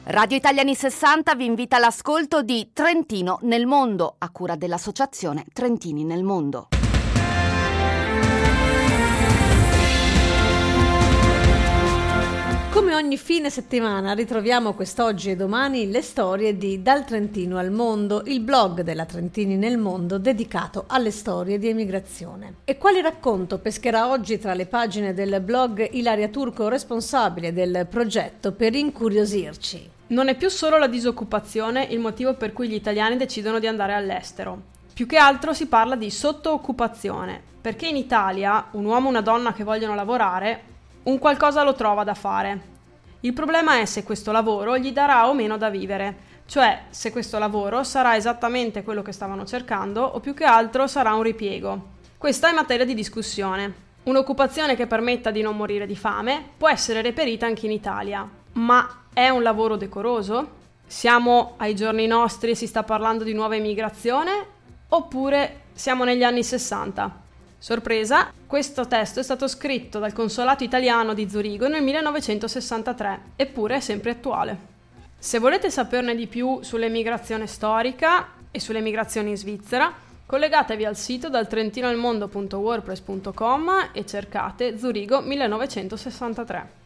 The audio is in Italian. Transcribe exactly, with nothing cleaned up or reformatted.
Radio Italia anni sessanta vi invita all'ascolto di Trentino nel mondo, a cura dell'associazione Trentini nel mondo. Come ogni fine settimana ritroviamo quest'oggi e domani le storie di Dal Trentino al Mondo, il blog della Trentini nel mondo dedicato alle storie di emigrazione. E quale racconto pescherà oggi tra le pagine del blog Ilaria Turco, responsabile del progetto, per incuriosirci? Non è più solo la disoccupazione il motivo per cui gli italiani decidono di andare all'estero. Più che altro si parla di sottooccupazione, perché in Italia un uomo e una donna che vogliono lavorare un qualcosa lo trova da fare. Il problema è se questo lavoro gli darà o meno da vivere, cioè se questo lavoro sarà esattamente quello che stavano cercando o più che altro sarà un ripiego. Questa è materia di discussione. Un'occupazione che permetta di non morire di fame può essere reperita anche in Italia, ma è un lavoro decoroso? Siamo ai giorni nostri e si sta parlando di nuova immigrazione? Oppure siamo negli anni sessanta? Sorpresa, questo testo è stato scritto dal consolato italiano di Zurigo nel millenovecentosessantatré, eppure è sempre attuale. Se volete saperne di più sull'emigrazione storica e sull'emigrazione in Svizzera, collegatevi al sito dal trentino al mondo punto wordpress punto com e cercate Zurigo millenovecentosessantatré.